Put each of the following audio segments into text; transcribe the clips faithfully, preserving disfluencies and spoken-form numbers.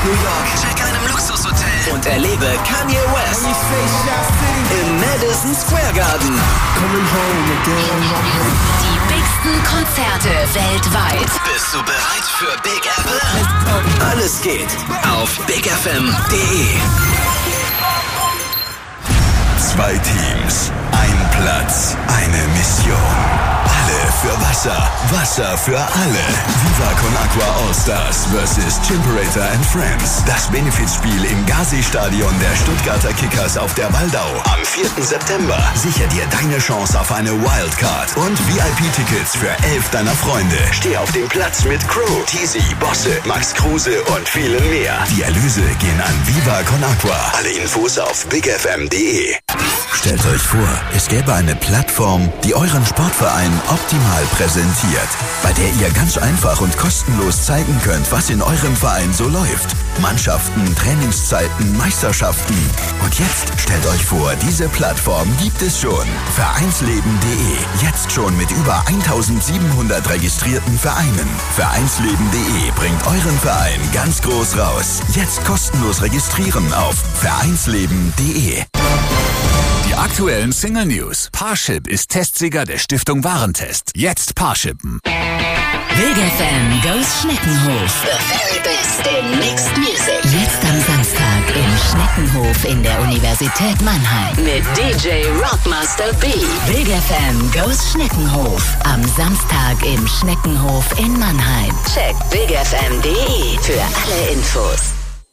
New York. Check einem Luxushotel und erlebe Kanye West im Madison Square Garden. Die bigsten Konzerte weltweit. Bist du bereit für Big Apple? Alles geht auf big f m punkt d e. Zwei Teams, ein Platz, eine Mission. Alle für Wasser, Wasser für alle. Viva Con Aqua All-Stars versus Chimperator and Friends. Das Benefizspiel im Gazi-Stadion der Stuttgarter Kickers auf der Waldau. Am vierten September. Sicher dir deine Chance auf eine Wildcard und V I P-Tickets für elf deiner Freunde. Steh auf dem Platz mit Crew, Teasy, Bosse, Max Kruse und vielen mehr. Die Erlöse gehen an Viva Con Aqua. Alle Infos auf big f m punkt d e. Stellt euch vor, es gäbe eine Plattform, die euren Sportverein optimal präsentiert, bei der ihr ganz einfach und kostenlos zeigen könnt, was in eurem Verein so läuft. Mannschaften, Trainingszeiten, Meisterschaften. Und jetzt stellt euch vor, diese Plattform gibt es schon. Vereinsleben punkt d e. Jetzt schon mit über eintausendsiebenhundert registrierten Vereinen. Vereinsleben punkt d e bringt euren Verein ganz groß raus. Jetzt kostenlos registrieren auf vereinsleben punkt d e. Die aktuellen Single News. Parship ist Testsieger der Stiftung Warentest. Jetzt Parshippen. Big F M goes Schneckenhof. The very best in mixed music. Jetzt am Samstag im Schneckenhof in der Universität Mannheim. Mit D J Rockmaster B. Big F M goes Schneckenhof. Am Samstag im Schneckenhof in Mannheim. Check big f m punkt d e für alle Infos.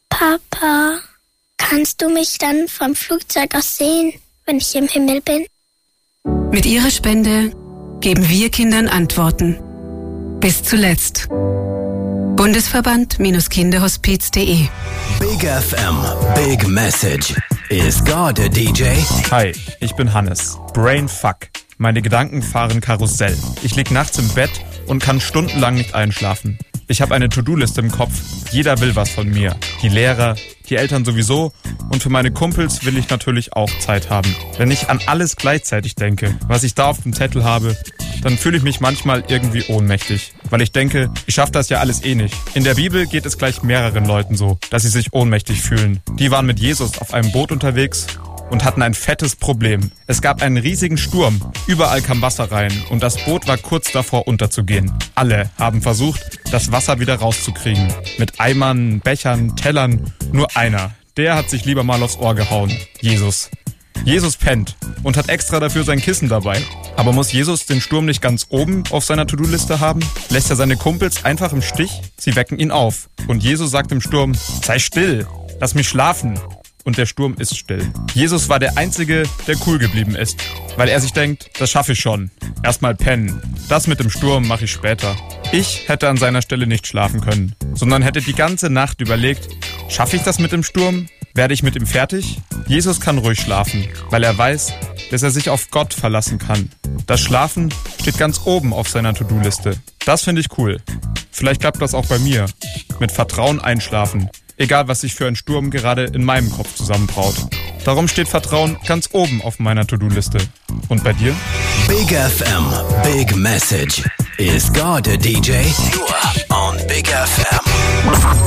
Papa, kannst du mich dann vom Flugzeug aus sehen, wenn ich im Himmel bin? Mit ihrer Spende geben wir Kindern Antworten. Bis zuletzt. Bundesverband Kinderhospiz punkt d e. Big F M, Big Message. Is God a D J? Hi, ich bin Hannes. Brainfuck. Meine Gedanken fahren Karussell. Ich lieg nachts im Bett und kann stundenlang nicht einschlafen. Ich habe eine To-Do-Liste im Kopf. Jeder will was von mir. Die Lehrer, die Eltern sowieso. Und für meine Kumpels will ich natürlich auch Zeit haben. Wenn ich an alles gleichzeitig denke, was ich da auf dem Zettel habe, dann fühle ich mich manchmal irgendwie ohnmächtig. Weil ich denke, ich schaffe das ja alles eh nicht. In der Bibel geht es gleich mehreren Leuten so, dass sie sich ohnmächtig fühlen. Die waren mit Jesus auf einem Boot unterwegs und hatten ein fettes Problem. Es gab einen riesigen Sturm, überall kam Wasser rein und das Boot war kurz davor unterzugehen. Alle haben versucht, das Wasser wieder rauszukriegen. Mit Eimern, Bechern, Tellern, nur einer. Der hat sich lieber mal aufs Ohr gehauen. Jesus. Jesus pennt und hat extra dafür sein Kissen dabei. Aber muss Jesus den Sturm nicht ganz oben auf seiner To-Do-Liste haben? Lässt er seine Kumpels einfach im Stich? Sie wecken ihn auf. Und Jesus sagt dem Sturm, sei still, lass mich schlafen. Und der Sturm ist still. Jesus war der Einzige, der cool geblieben ist. Weil er sich denkt, das schaffe ich schon. Erstmal pennen. Das mit dem Sturm mache ich später. Ich hätte an seiner Stelle nicht schlafen können, sondern hätte die ganze Nacht überlegt, schaffe ich das mit dem Sturm? Werde ich mit ihm fertig? Jesus kann ruhig schlafen, weil er weiß, dass er sich auf Gott verlassen kann. Das Schlafen steht ganz oben auf seiner To-Do-Liste. Das finde ich cool. Vielleicht klappt das auch bei mir. Mit Vertrauen einschlafen. Egal, was sich für ein Sturm gerade in meinem Kopf zusammenbraut. Darum steht Vertrauen ganz oben auf meiner To-Do-Liste. Und bei dir? Big F M, Big Message. Is God a D J? Nur on Big F M.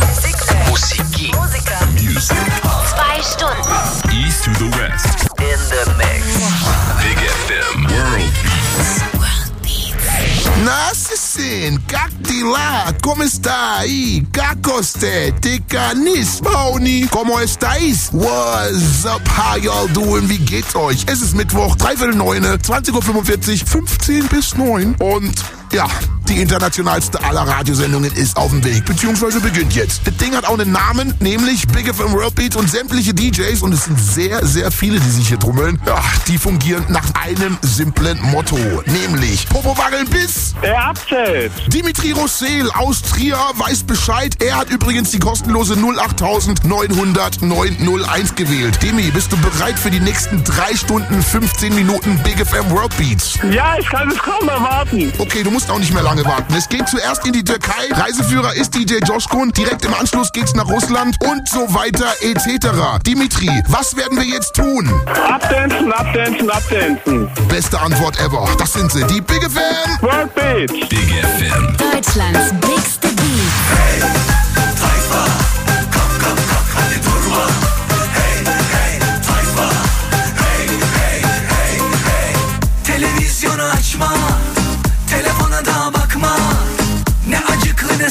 Musik. Music. Zwei Stunden. East to the West. In the mix. Big F M. World Beats. Nassin, Cactila, ¿cómo está ahí? Cacoste, Ticanis, Mauni, ¿cómo estáis? What's up, how y'all doing? Wie geht's euch? Es ist Mittwoch, dreiviertel neune, zwanzig Uhr fünfundvierzig, fünfzehn bis neun und ja, die internationalste aller Radiosendungen ist auf dem Weg, beziehungsweise beginnt jetzt. Das Ding hat auch einen Namen, nämlich Big F M World Beats und sämtliche D Js und es sind sehr, sehr viele, die sich hier trommeln. Ja, die fungieren nach einem simplen Motto, nämlich Popo wackeln bis er abzählt. Dimitri Rossel aus Trier weiß Bescheid. Er hat übrigens die kostenlose null acht neun null null neun null eins gewählt. Demi, bist du bereit für die nächsten drei Stunden, fünfzehn Minuten Big F M World Beats? Ja, ich kann es kaum erwarten. Okay, du musst auch nicht mehr lange warten. Es geht zuerst in die Türkei. Reiseführer ist D J Joshkun. Direkt im Anschluss geht's nach Russland und so weiter et cetera. Dimitri, was werden wir jetzt tun? Abdancen, abdancen, abdancen. Beste Antwort ever. Das sind sie, die Big F M World Beats. Big F M. Deutschlands bigste Beat. Hey, Treiber, komm, komm.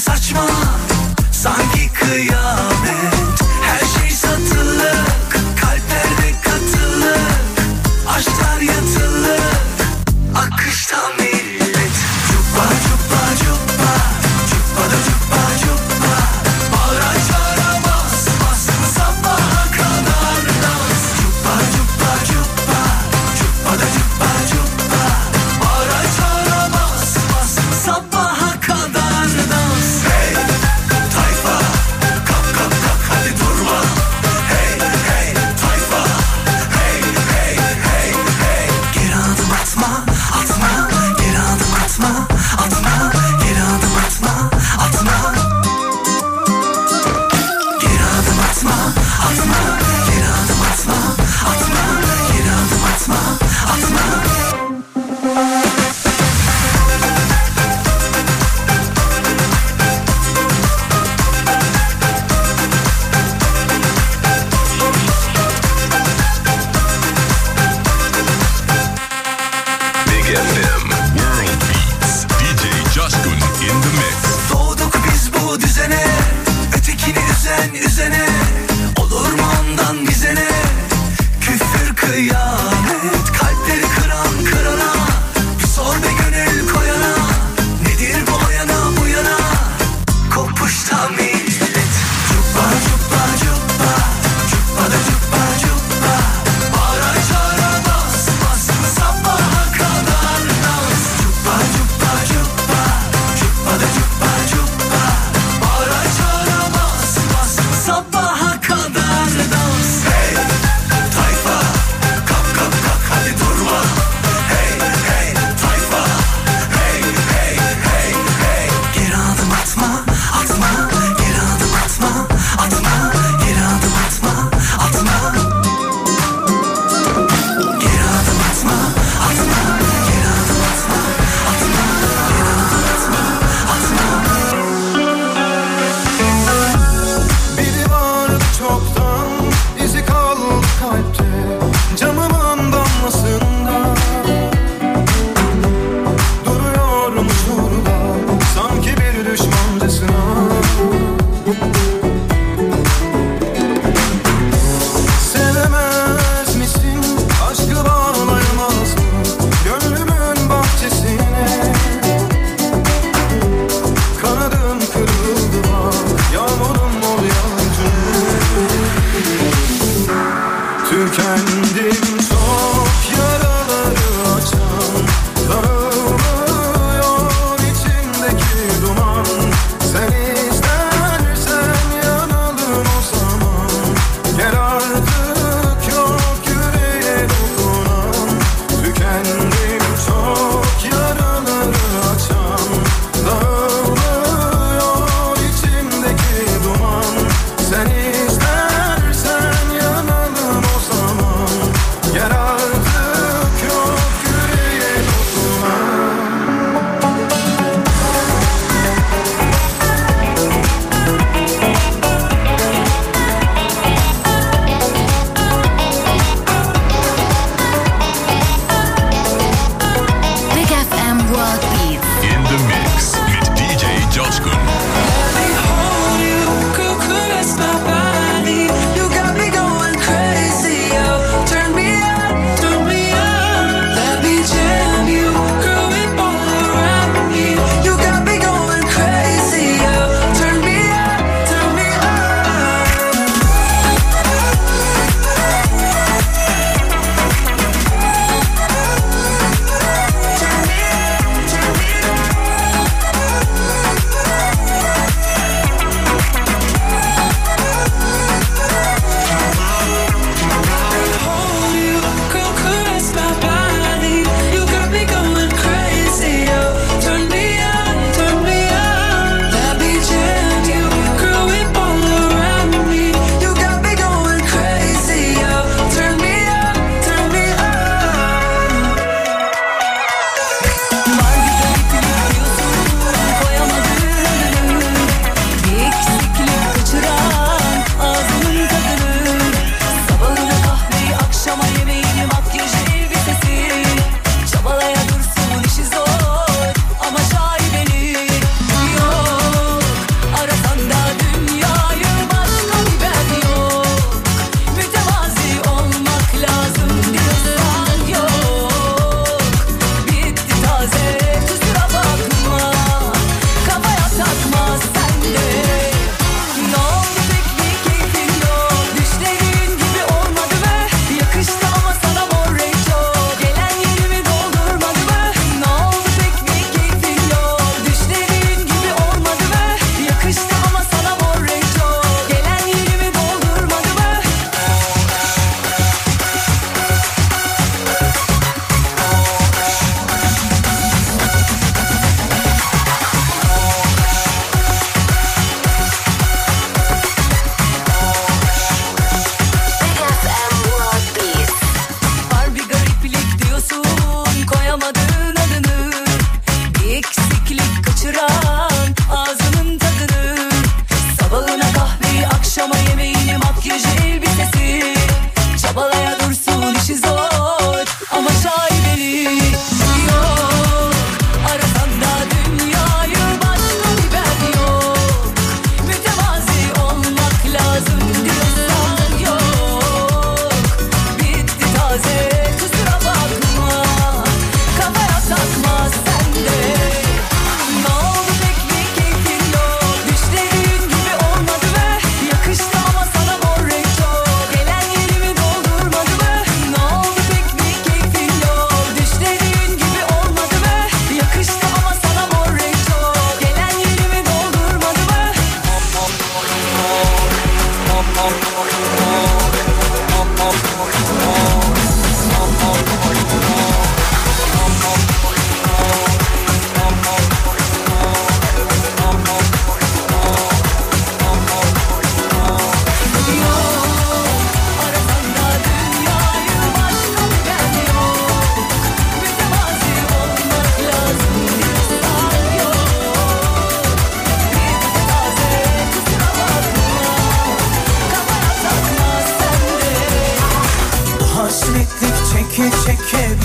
saçma, sanki kıyamet. Her şey satılık, kalplerde katılık, aşklar yatılık, akışta millet. Cuppa cuppa cuppa, cuppa da cuppa cuppa, bağıra çağıra bas bas, sabaha kadar dans. Cuppa cuppa cuppa, cuppa da cuppa cuppa, bağıra çağıra bas bas, sabaha kadar dans. Hey tayfa,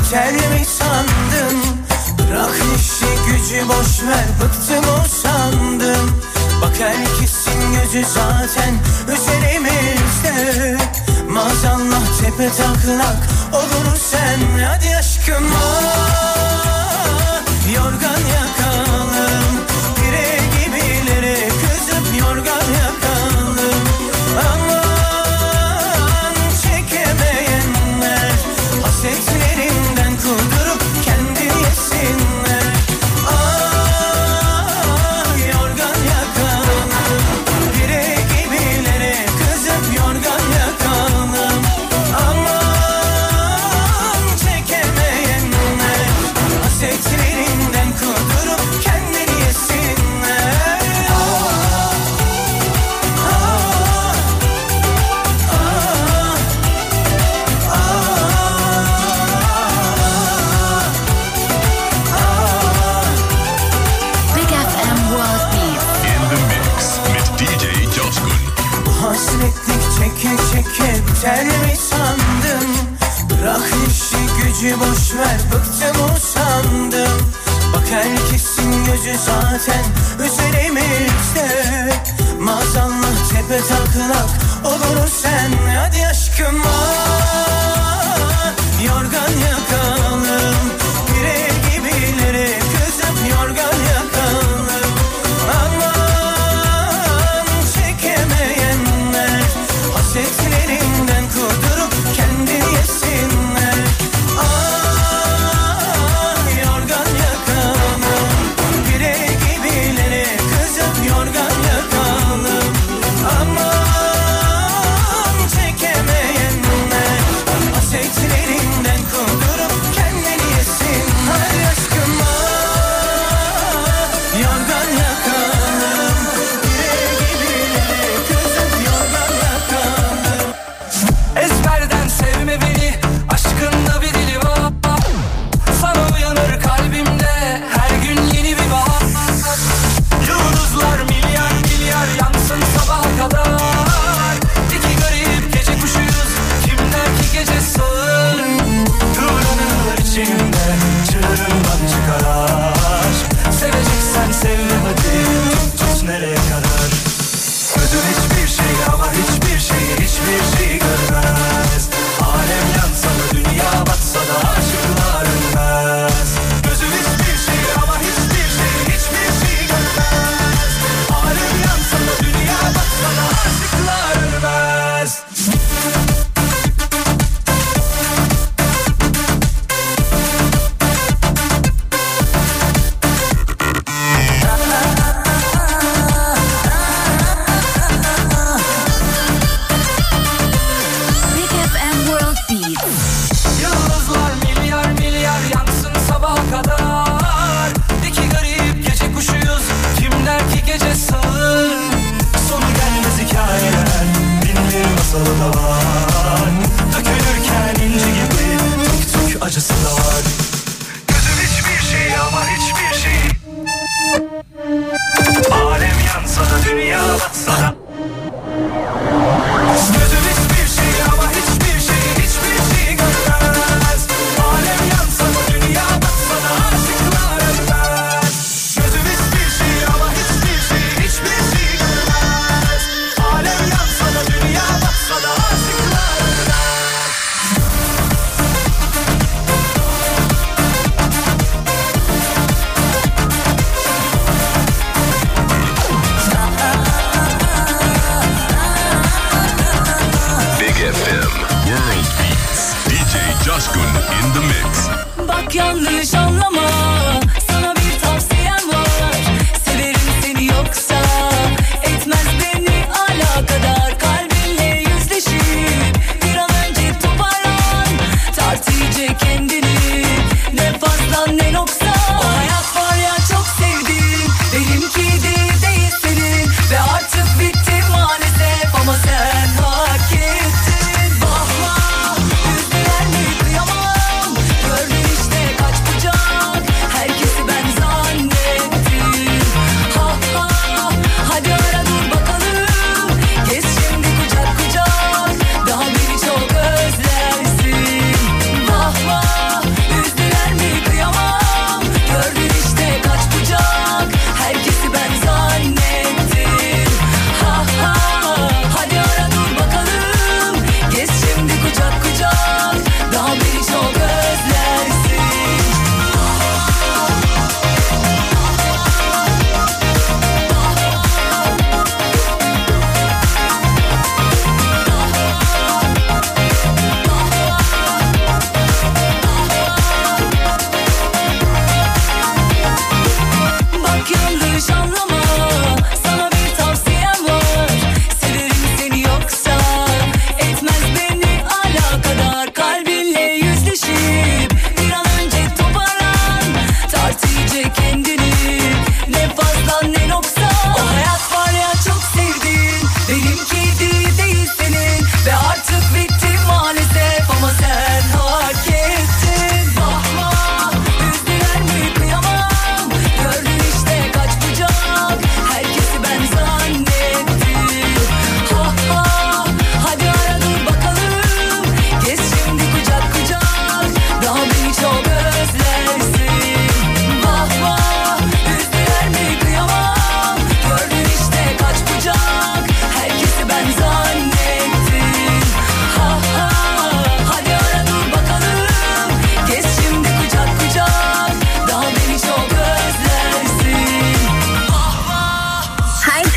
biter mi sandın? Bırak işi gücü boşver, bıktım usandım. Bak herkesin gözü zaten üzerimizde. Maazallah tepe taklak oluruz sen. Hadi aşkım ah, yorgan yakalım. Pire gibilere kızıp yorgan yakalım. Aman çekemeyenler hasetlerinden kudurup kendi yesinler. Ah yorgan yakalım. Pire gibilere kızıp yorgan yakalım. Aman çekemeyenler hasetlerinden kudurup kendini yesinler. Ah, ah, ah, ah, Big F M World Beat. In the mix mit D J Coşkun. Bu hasretlik çeke çeke biter mi sandın? Bırak işi gücü boşver, bıktım usandım. Bak herkesin gözü zaten üzerimizde. Maazallah tepe taklak oluruz sen. Hadi aşkım ah, yorgan yakalım. Pire gibilere kızıp yorgan yakalım. Aman çekemeyenler hasetlerinden kudurup kendi yesinler. Ah yorgan yakalım. Pire gibilere kızıp yorgan yakalım. Aman çekemeyenler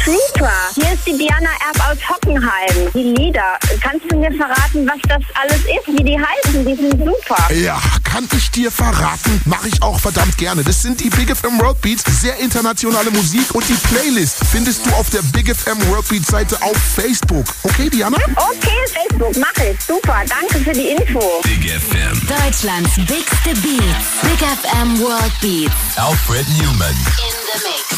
Super. Hier ist die Diana Erb aus Hockenheim. Die Lieder. Kannst du mir verraten, was das alles ist? Wie die heißen? Die sind super. Ja, kann ich dir verraten. Mache ich auch verdammt gerne. Das sind die Big F M World Beats. Sehr internationale Musik. Und die Playlist findest du auf der Big F M World Beats Seite auf Facebook. Okay, Diana? Okay, Facebook. Mach ich. Super. Danke für die Info. Big F M. Deutschlands bigste Beats. Big F M World Beats. Alfred Newman. In the mix.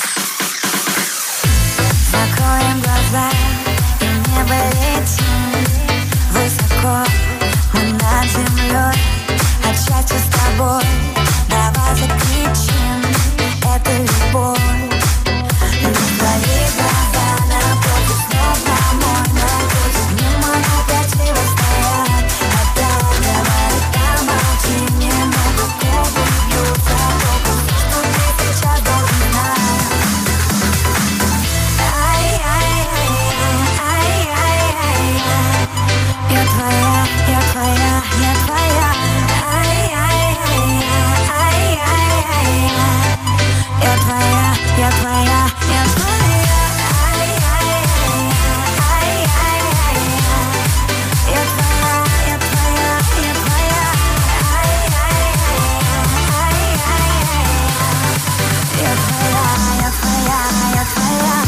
Закроем глаза и небо летим высоко, мы над землей, от счастья с тобой. Давай закричим, это любовь. И в твои глаза напротив снова мой, напротив не могу противостоять. Опять говорит, там молчи, не могу, губы бьются, только что ты сейчас должен знать. Я твоя, я твоя, я твоя. Я твоя, я твоя, я твоя. Я твоя, я твоя, я твоя. Я твоя, я твоя, я твоя.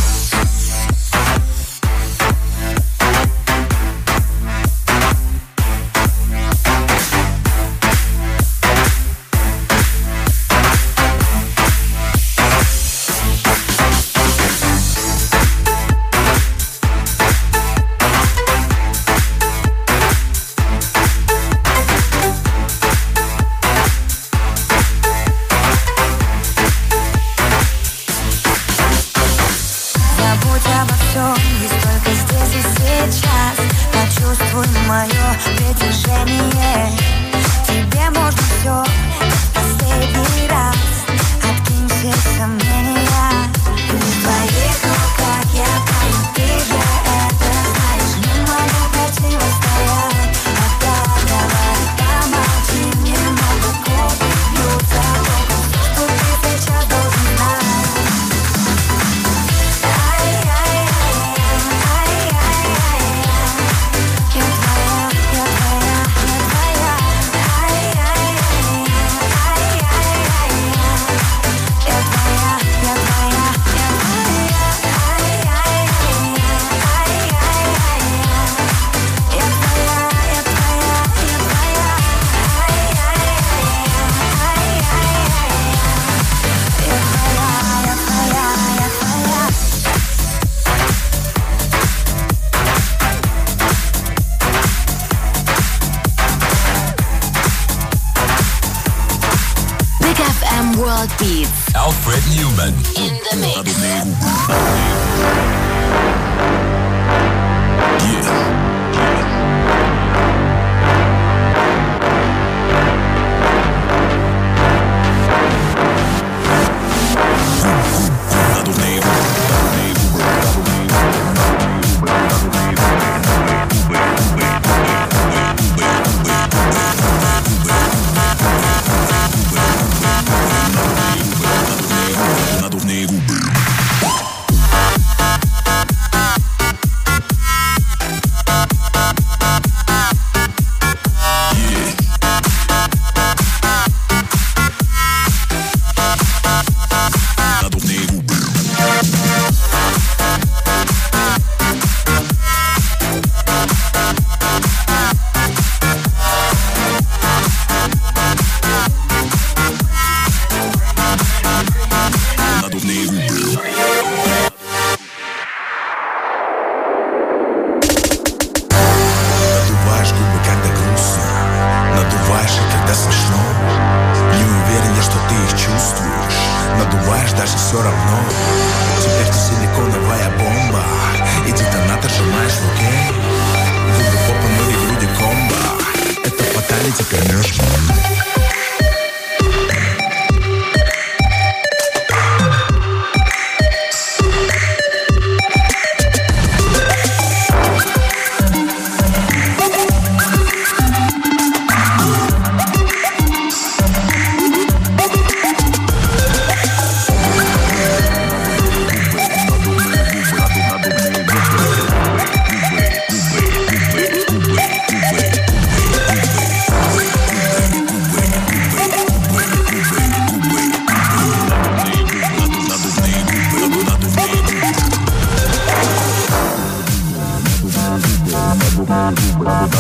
Alfred Newman. In the mix.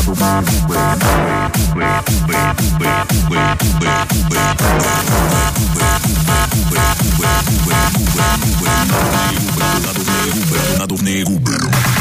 Надувные губы.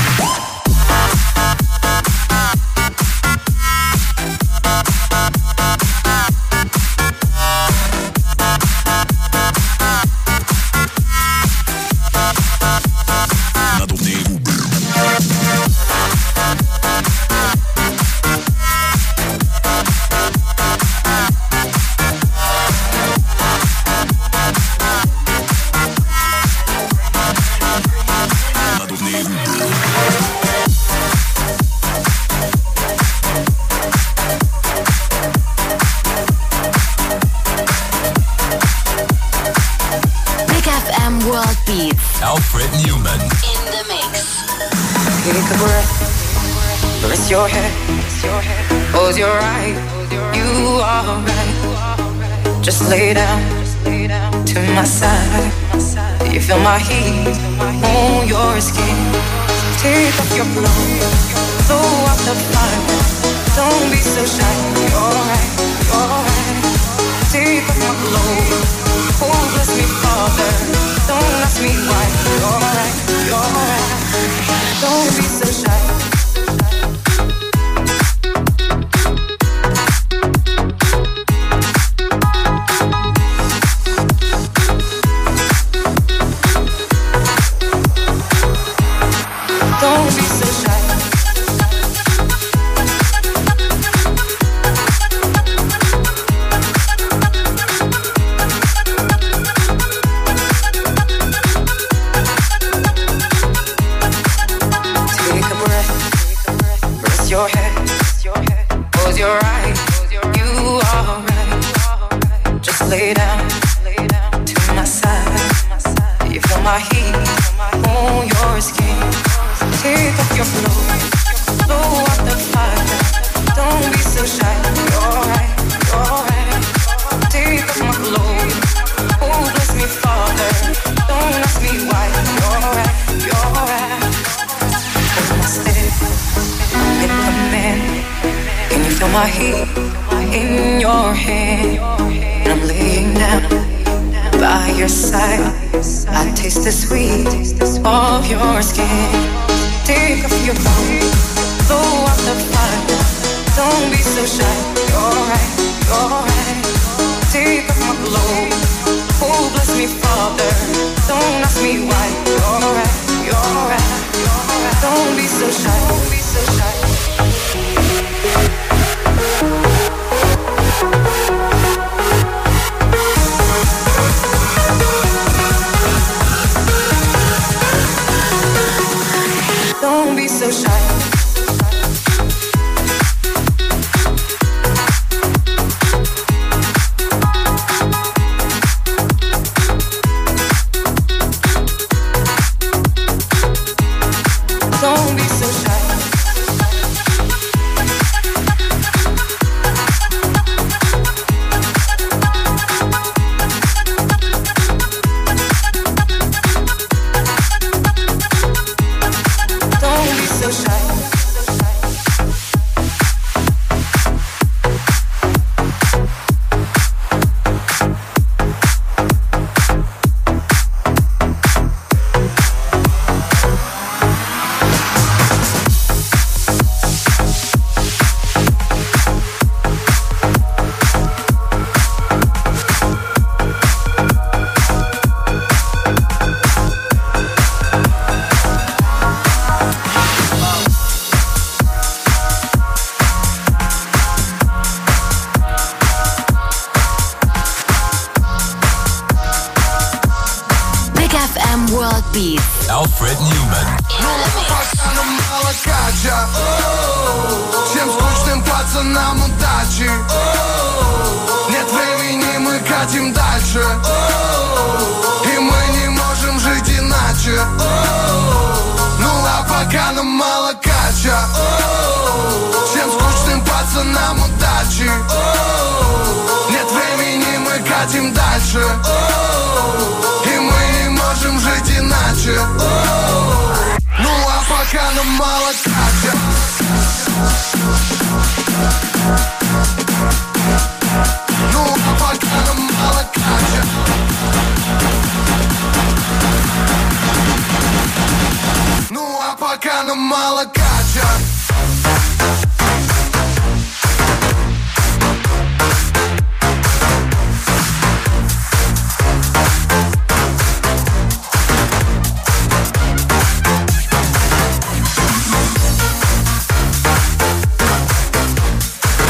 Alfred Newman. In the mix. Take a breath, rest your head, close your eyes, you are right. Just lay down to my side. You feel my heat on your skin. Take off your clothes, blow up the fire. Don't be so shy, you're right, you're right. Take off my clothes, oh bless me Father. Don't ask me why, you're right, you're right. Don't be so shy. Don't be so shy. Take a breath, rest your head, close your eyes, you are right. Just lay down to my side. You feel my heat on your skin. Take off your clothes, blow up the fire. Don't be so shy, you're right, you're right. Take off my clothes, oh bless me Father. Don't ask me why, you're right, you're right. Hold my step, get the man. Can you feel my heat in your hand? And I'm laying down by your side. I taste the sweet of your skin. Take off your clothes, blow up the fire. Don't be so shy, you're right, you're right. Take off my clothes, oh bless me Father. Don't ask me why, you're right, you're right, you're right. Don't be so shy, don't be so shy. Don't be so shy. Don't be so shy. Don't be so shy. Alfred Newman. Всем скучным пацанам удачи. Нет времени, мы катим дальше. И мы не можем жить иначе. Ну а пока нам мало кача. Всем скучным пацанам удачи. Нет времени, мы катим дальше. И мы не можем жить иначе. Ну а пока нам мало кача. нам мало кача.